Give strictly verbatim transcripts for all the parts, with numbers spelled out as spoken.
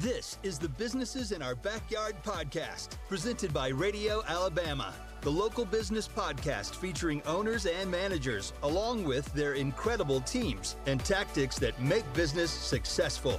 This is the Businesses in Our Backyard podcast, presented by Radio Alabama, the local business podcast featuring owners and managers, along with their incredible teams and tactics that make business successful.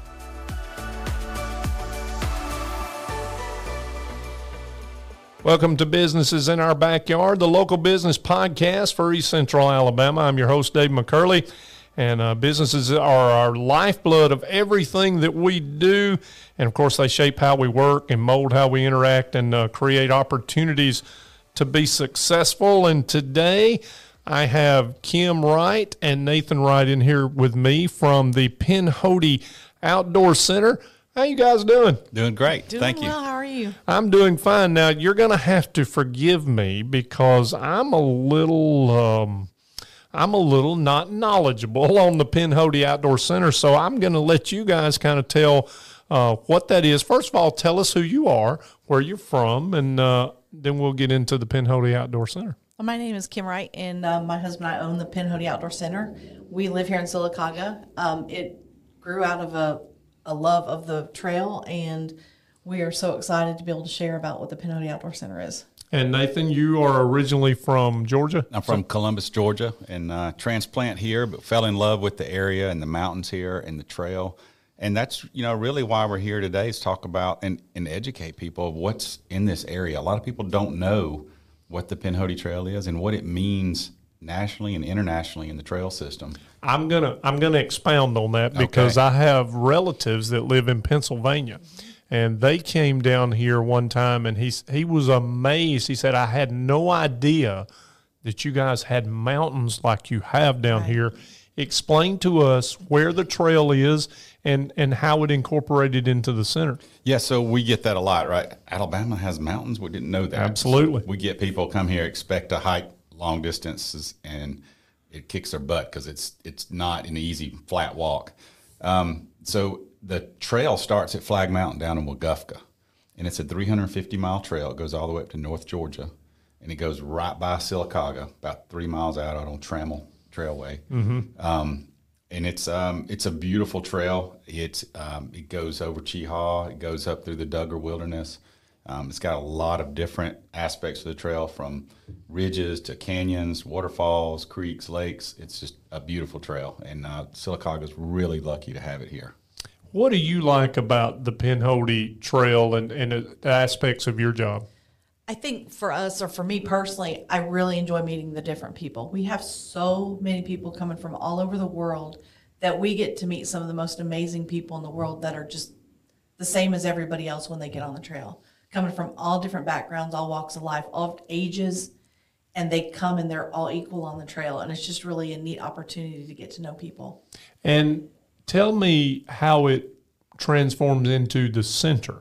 Welcome to Businesses in Our Backyard, the local business podcast for East Central Alabama. I'm your host, Dave McCurley, and uh, businesses are our lifeblood of everything that we do. And, of course, they shape how we work and mold how we interact and uh, create opportunities to be successful. And today I have Kim Wright and Nathan Wright in here with me from the Pinhoti Outdoor Center. How you guys doing? Doing great. Doing Thank well. you. How are you? I'm doing fine. Now, you're going to have to forgive me because I'm a little um, I'm a little not knowledgeable on the Pinhoti Outdoor Center, so I'm going to let you guys kind of tell uh, what that is. First of all, tell us who you are, where you're from, and uh, then we'll get into the Pinhoti Outdoor Center. Well, my name is Kim Wright, and uh, my husband and I own the Pinhoti Outdoor Center. We live here in Sylacauga. Um, it grew out of a, a love of the trail, and we are so excited to be able to share about what the Pinhoti Outdoor Center is. And Nathan, you are originally from Georgia? I'm from Columbus, Georgia, and uh, transplant here, but fell in love with the area and the mountains here and the trail. And that's, you know, really why we're here today is talk about and, and educate people of what's in this area. A lot of people don't know what the Pinhoti Trail is and what it means nationally and internationally in the trail system. I'm gonna I'm gonna expound on that because Okay. I have relatives that live in Pennsylvania, and they came down here one time, and he he was amazed. He said, "I had no idea that you guys had mountains like you have down Right. here." Explain to us where the trail is and and how it incorporated into the center. Yeah, so we get that a lot, right? Alabama has mountains. We didn't know that. Absolutely. We get people come here, expect to hike long distances, and it kicks their butt because it's it's not an easy flat walk. Um, so the trail starts at Flag Mountain down in Wagufka, and it's a three hundred fifty mile trail. It goes all the way up to North Georgia, and it goes right by Sylacauga, about three miles out, out on Trammell Trailway. Mm-hmm. Um, and it's um, it's a beautiful trail. It's um, it goes over Cheehaw. It goes up through the Duggar Wilderness. Um, it's got a lot of different aspects of the trail, from ridges to canyons, waterfalls, creeks, lakes. It's just a beautiful trail, and uh, Sylacauga is really lucky to have it here. What do you like about the Pinhoti Trail and, and the aspects of your job? I think for us, or for me personally, I really enjoy meeting the different people. We have so many people coming from all over the world that we get to meet some of the most amazing people in the world that are just the same as everybody else when they get on the trail. Coming from all different backgrounds, all walks of life, all ages, and they come and they're all equal on the trail. And it's just really a neat opportunity to get to know people. And tell me how it transforms into the center.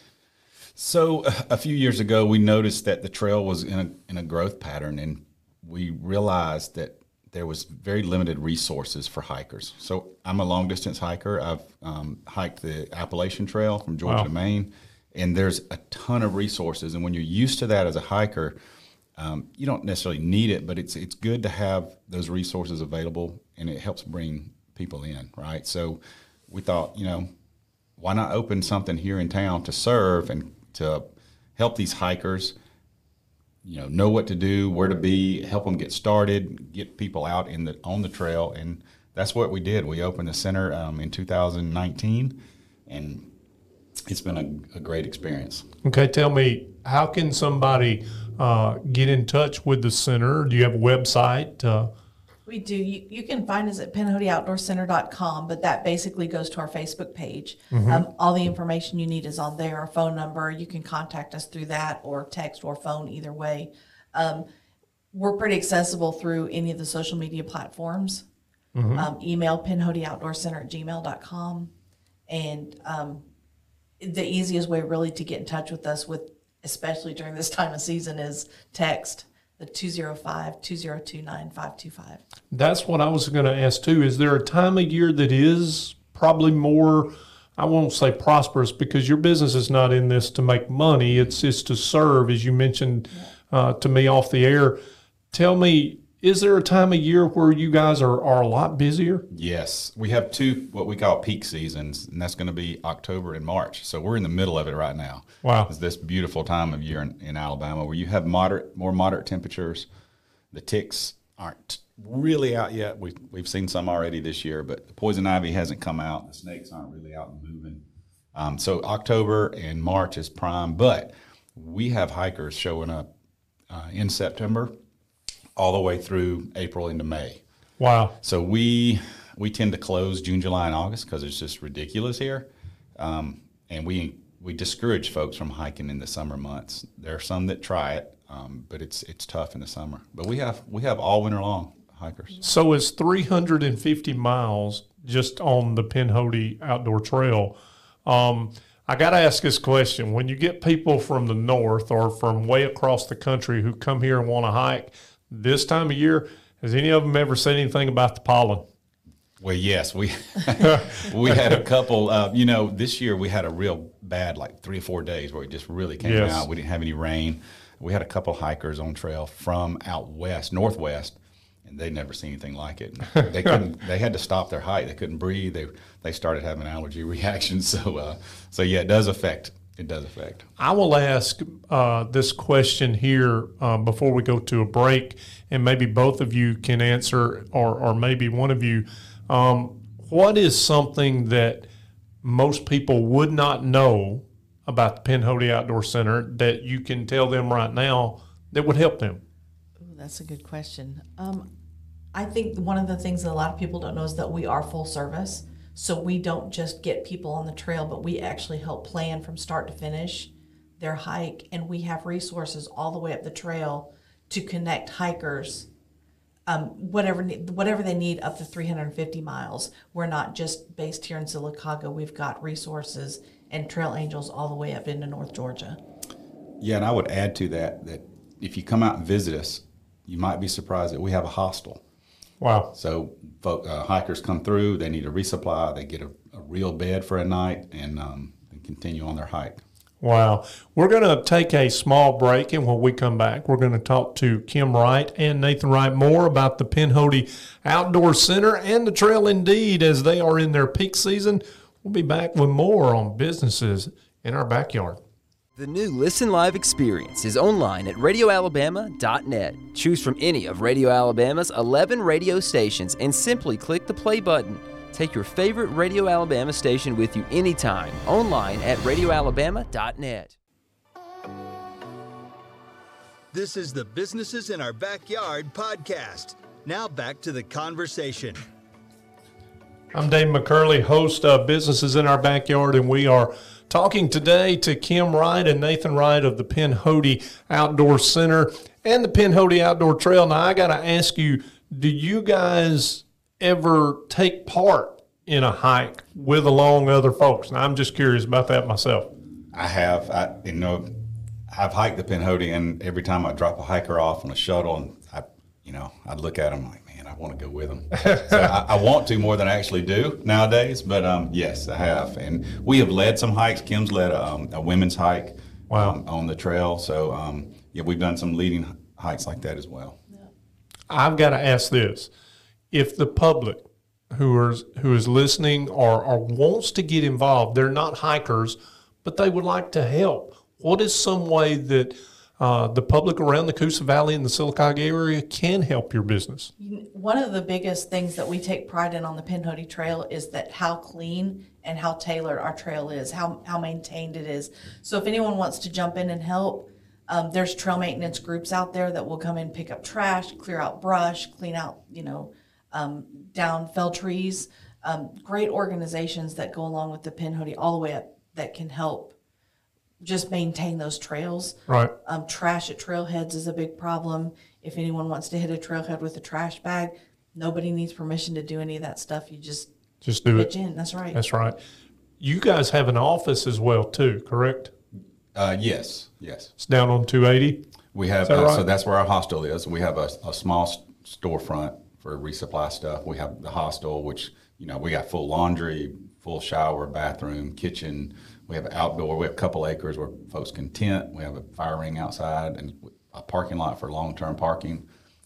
So a few years ago, we noticed that the trail was in a, in a growth pattern, and we realized that there was very limited resources for hikers. So I'm a long distance hiker. I've um, hiked the Appalachian Trail from Georgia Wow. to Maine, and there's a ton of resources. And when you're used to that as a hiker, um, you don't necessarily need it, but it's it's good to have those resources available, and it helps bring people in, right? So we thought, you know, why not open something here in town to serve and to help these hikers, you know, know what to do, where to be, help them get started, get people out in the on the trail, and that's what we did. We opened the center um, in two thousand nineteen, and it's been a, a great experience. Okay, tell me, how can somebody uh, get in touch with the center? Do you have a website? Uh, We do. You, you can find us at pinhoti outdoor center dot com, but that basically goes to our Facebook page. Mm-hmm. Um, all the information you need is on there. Our phone number, you can contact us through that, or text or phone, either way. Um, we're pretty accessible through any of the social media platforms. Mm-hmm. Um, email pinhoti outdoor center at gmail dot com. And um, the easiest way really to get in touch with us, with especially during this time of season, is text. The two oh five, two oh two nine, five two five. that's what I was going to ask too. Is there a time of year that is probably more, I won't say prosperous, because your business is not in this to make money. It's, it's to serve, as you mentioned uh, to me off the air. Tell me, Is there a time of year where you guys are, are a lot busier? Yes, we have two what we call peak seasons, and that's going to be October and March. So we're in the middle of it right now. Wow. It's this beautiful time of year in, in Alabama where you have moderate, more moderate temperatures. The ticks aren't really out yet. We, we've seen some already this year, but the poison ivy hasn't come out. The snakes aren't really out and moving. Um, so October and March is prime, but we have hikers showing up uh, in September all the way through April into May. Wow. So we we tend to close June, July, and August because it's just ridiculous here, um, and we we discourage folks from hiking in the summer months. There are some that try it, um, but it's it's tough in the summer. But we have we have all winter long hikers. So it's three hundred fifty miles just on the Pinhoti Outdoor Trail. Um, I got to ask this question. When you get people from the north or from way across the country who come here and want to hike this time of year, has any of them ever said anything about the pollen? Well, yes, we we had a couple. Uh, you know, this year we had a real bad, like three or four days where it just really came Yes. out. We didn't have any rain. We had a couple hikers on trail from out west, northwest, and they'd never seen anything like it. They couldn't. They had to stop their hike. They couldn't breathe. They they started having allergy reactions. So uh, so yeah, it does affect. It does affect. I will ask uh, this question here um, before we go to a break, and maybe both of you can answer, or or maybe one of you. Um, what is something that most people would not know about the Pinhoti Outdoor Center that you can tell them right now that would help them? Ooh, that's a good question. Um, I think one of the things that a lot of people don't know is that we are full service. So we don't just get people on the trail, but we actually help plan from start to finish their hike. And we have resources all the way up the trail to connect hikers, um, whatever whatever they need up to three hundred fifty miles. We're not just based here in Sylacauga. We've got resources and trail angels all the way up into North Georgia. Yeah, and I would add to that that if you come out and visit us, you might be surprised that we have a hostel. Wow. So folk, uh, hikers come through, they need a resupply, they get a, a real bed for a night, and, um, and continue on their hike. Wow. We're going to take a small break, and when we come back, we're going to talk to Kim Wright and Nathan Wright more about the Pinhoti Outdoor Center and the Trail Indeed as they are in their peak season. We'll be back with more on businesses in our backyard. The new Listen Live experience is online at radio alabama dot net. Choose from any of Radio Alabama's eleven radio stations and simply click the play button. Take your favorite Radio Alabama station with you anytime, online at radio alabama dot net. This is the Businesses in Our Backyard podcast. Now back to the conversation. I'm Dave McCurley, host of Businesses in Our Backyard, and we are talking today to Kim Wright and Nathan Wright of the Pinhoti Outdoor Center and the Pinhoti Outdoor Trail. Now, I got to ask you, do you guys ever take part in a hike with along other folks? And I'm just curious about that myself. I have, I, you know, I've hiked the Pinhoti, and every time I drop a hiker off on a shuttle, and I, you know, I'd look at them like, man, I want to go with them. So I, I want to more than I actually do nowadays. But um, yes, I have, and we have led some hikes. Kim's led a, um, a women's hike Wow. um, on the trail. So um, yeah, we've done some leading hikes like that as well. I've got to ask this. If the public who is, who is listening or, or wants to get involved, they're not hikers, but they would like to help, what is some way that uh, the public around the Coosa Valley and the Sylacauga area can help your business? One of the biggest things that we take pride in on the Pinhoti Trail is that how clean and how tailored our trail is, how, how maintained it is. So if anyone wants to jump in and help, um, there's trail maintenance groups out there that will come in, pick up trash, clear out brush, clean out, you know, um, down fell trees. Um, great organizations that go along with the Pinhoti all the way up that can help just maintain those trails. Right. Um, trash at trailheads is a big problem. If anyone wants to hit a trailhead with a trash bag, nobody needs permission to do any of that stuff. You just Just do pitch it. in. That's right. That's right. You guys have an office as well, too, correct? Uh, yes, yes. It's down on two eighty. We have, that uh, right? so that's where our hostel is. We have a, a small s- storefront for resupply stuff. We have the hostel, which, you know, we got full laundry, full shower, bathroom, kitchen. We have outdoor. We have a couple acres where folks can tent. We have a fire ring outside and a parking lot for long-term parking.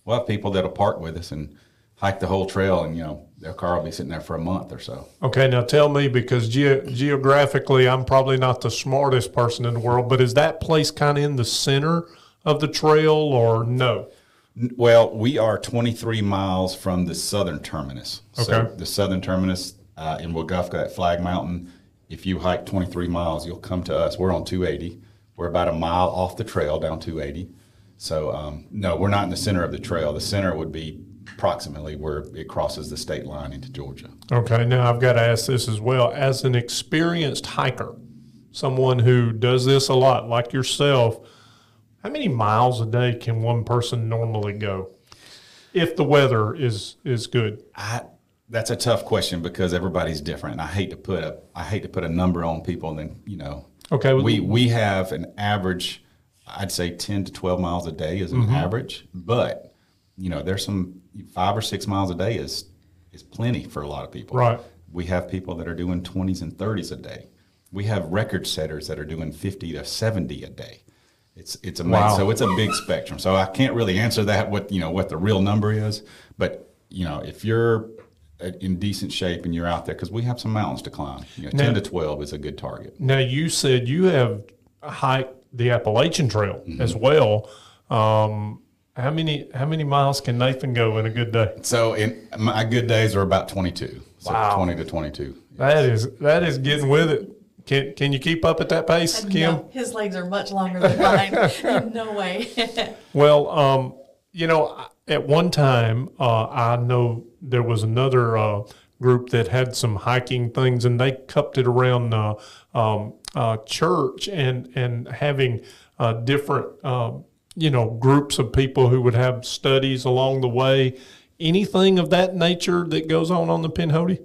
we'll have people that'll park with us and hike the whole trail, and you know their car will be sitting there for a month or so. Okay, now tell me, because ge- geographically, I'm probably not the smartest person in the world, but is that place kind of in the center of the trail, or no? Well, we are twenty-three miles from the southern terminus. So Okay. the southern terminus uh, in Weguffka at Flag Mountain, if you hike twenty-three miles, you'll come to us. We're on two eighty. We're about a mile off the trail down two eighty. So, um, no, we're not in the center of the trail. The center would be approximately where it crosses the state line into Georgia. Okay, now I've got to ask this as well. As an experienced hiker, someone who does this a lot, like yourself, how many miles a day can one person normally go if the weather is is good? I, that's a tough question because everybody's different. And I hate to put a I hate to put a number on people. And then you know, Okay, well, we we have an average, I'd say ten to twelve miles a day is an Mm-hmm. average. But you know, there's some five or six miles a day is is plenty for a lot of people. Right. We have people that are doing twenties and thirties a day. We have record setters that are doing fifty to seventy a day. It's it's amazing. Wow. So it's a big spectrum. So I can't really answer that what you know what the real number is, but you know if you're in decent shape and you're out there, because we have some mountains to climb. You know, Now- ten to twelve is a good target. Now, you said you have hiked the Appalachian Trail Mm-hmm. as well. Um, how many how many miles can Nathan go in a good day? So in my good days are about twenty-two. So Wow. twenty to twenty-two. That is that is getting with it. Can can you keep up at that pace, Kim? No, his legs are much longer than mine. No way. Well, um, you know, at one time, uh, I know there was another uh, group that had some hiking things, and they cupped it around uh, um, uh, church and and having uh, different, um, you know, groups of people who would have studies along the way. Anything of that nature that goes on on the Pinhoti?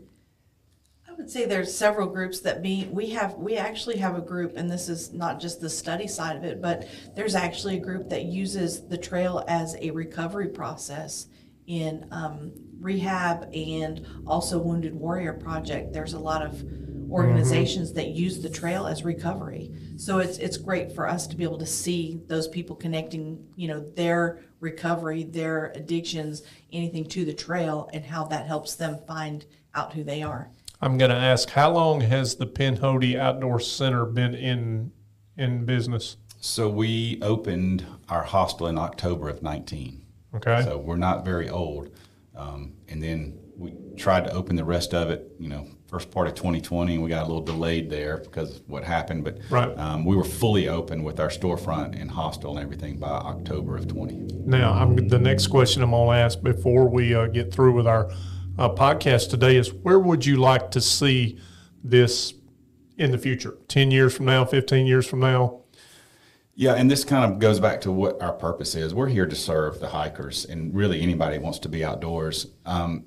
I would say there's several groups that meet. We have, we actually have a group, and this is not just the study side of it, but there's actually a group that uses the trail as a recovery process in um, rehab and also Wounded Warrior Project. There's a lot of organizations that use the trail as recovery. So it's it's great for us to be able to see those people connecting, you know, their recovery, their addictions, anything to the trail, and how that helps them find out who they are. I'm going to ask, how long has the Pinhoti Outdoor Center been in in business? So we opened our hostel in October of nineteen. Okay. So we're not very old. Um, and then we tried to open the rest of it, you know, first part of twenty twenty, and we got a little delayed there because of what happened. But Right. um, we were fully open with our storefront and hostel and everything by October of twenty. Now, I'm, the next question I'm going to ask before we uh, get through with our uh, podcast today is, where would you like to see this in the future? ten years from now, fifteen years from now? Yeah, and this kind of goes back to what our purpose is. We're here to serve the hikers and really anybody who wants to be outdoors. Um,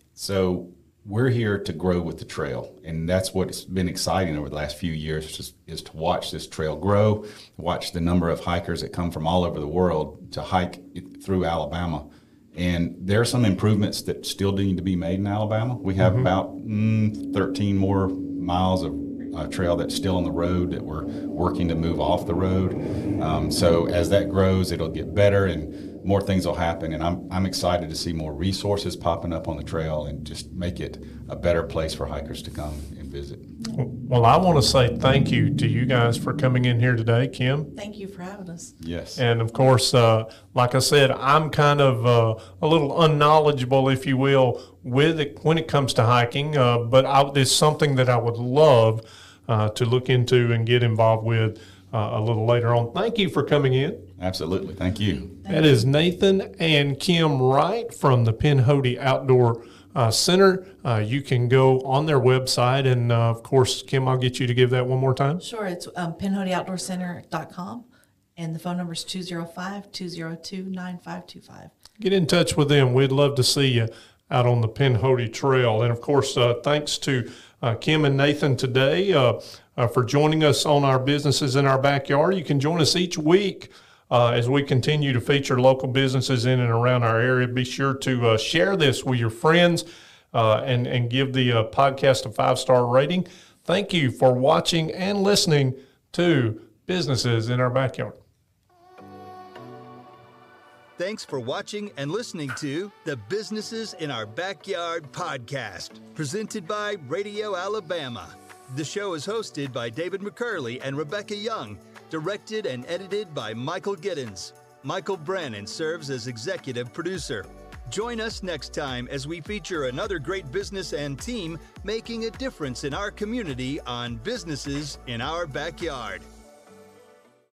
so we're here to grow with the trail, and that's what's been exciting over the last few years is, is to watch this trail grow, watch the number of hikers that come from all over the world to hike it through Alabama. And there are some improvements that still need to be made in Alabama. We have about mm, thirteen more miles of uh, trail that's still on the road that we're working to move off the road. Um, so as that grows, it'll get better and more things will happen. And I'm I'm excited to see more resources popping up on the trail and just make it a better place for hikers to come and visit. Well, I want to say thank you to you guys for coming in here today, Kim. Thank you for having us. Yes. And of course, uh, like I said, I'm kind of uh, a little unknowledgeable, if you will, with it when it comes to hiking. Uh, but I, it's something that I would love uh, to look into and get involved with uh, a little later on. Thank you for coming in. Absolutely. Thank you. That is Nathan and Kim Wright from the Pinhoti Outdoor uh, Center. Uh, you can go on their website, and uh, of course, Kim, I'll get you to give that one more time. Sure, it's um, pinhoti outdoor center dot com, and the phone number is two oh five, two oh two, nine five two five. Get in touch with them. We'd love to see you out on the Pinhoti Trail. And of course, uh, thanks to uh, Kim and Nathan today uh, uh, for joining us on our Businesses in Our Backyard. You can join us each week uh, as we continue to feature local businesses in and around our area. Be sure to uh, share this with your friends uh, and, and give the uh, podcast a five-star rating. Thank you for watching and listening to Businesses in Our Backyard. Thanks for watching and listening to the Businesses in Our Backyard podcast, presented by Radio Alabama. The show is hosted by David McCurley and Rebecca Young, directed and edited by Michael Giddens. Michael Brannon serves as executive producer. Join us next time as we feature another great business and team making a difference in our community on Businesses in Our Backyard.